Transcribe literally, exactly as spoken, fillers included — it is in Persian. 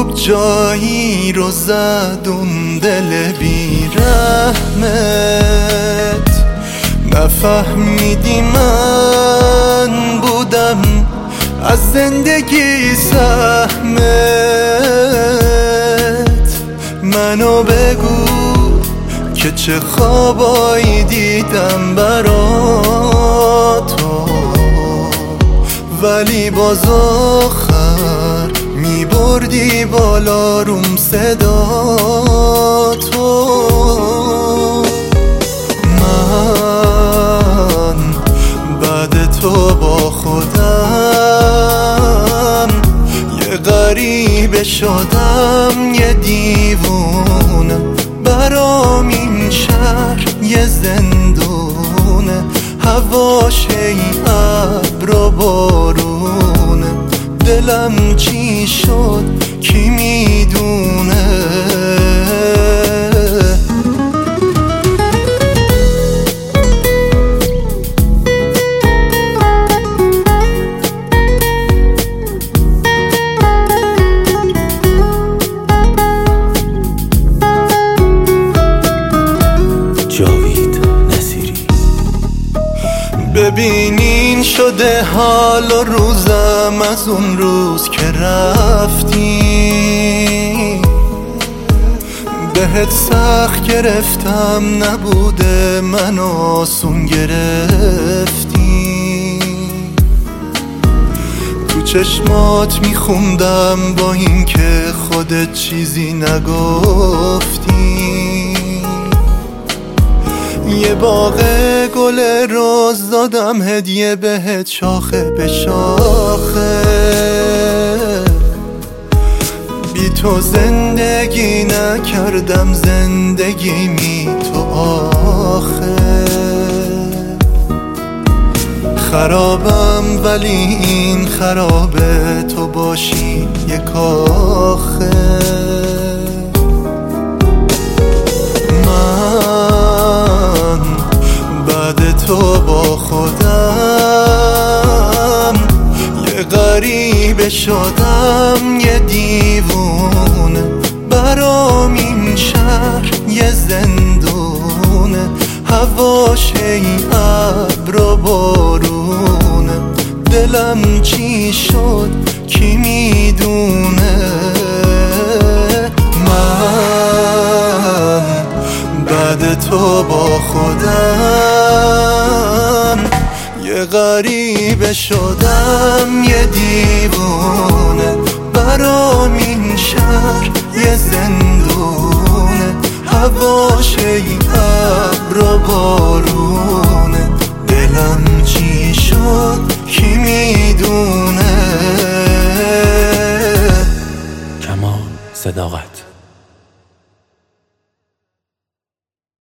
خوب جایی رو زد اون دل بی‌رحمت. نفهمیدی من بودم از زندگی سهمت. منو بگو که چه خوابایی دیدم برا تو، ولی باز آخر می بردی بالا روم صدا تو. من بعد تو با خودم یه غریبه شدم، یه دیوونه. برام این شهر یه زندونه، هواش ای ابر و بارونه. دلم چی شد کی میدونه. ببینین شده حال و روزم از اون روز که رفتی. بهت سخت گرفتم نبوده من آسون گرفتی. تو چشمات میخوندم با این که خودت چیزی نگفتی. یه باغ گل روز دادم هدیه بهت شاخه به شاخه. بی تو زندگی نکردم زندگیمی تو آخه. خرابم ولی این خرابه تو باشی یه کاخه. تو با خودم یه غریبه شدم، یه دیوونه. برام این شهر یه زندونه، هواش ای ابر و بارونه. دلم چی شد کی میدونه. من بعد تو با خودم یه غریبه شدم، یه دیوونه. برام این شهر یه زندونه، هواش ای ابر و بارونه. دلم چی شد کی میدونه. کمال صداقت.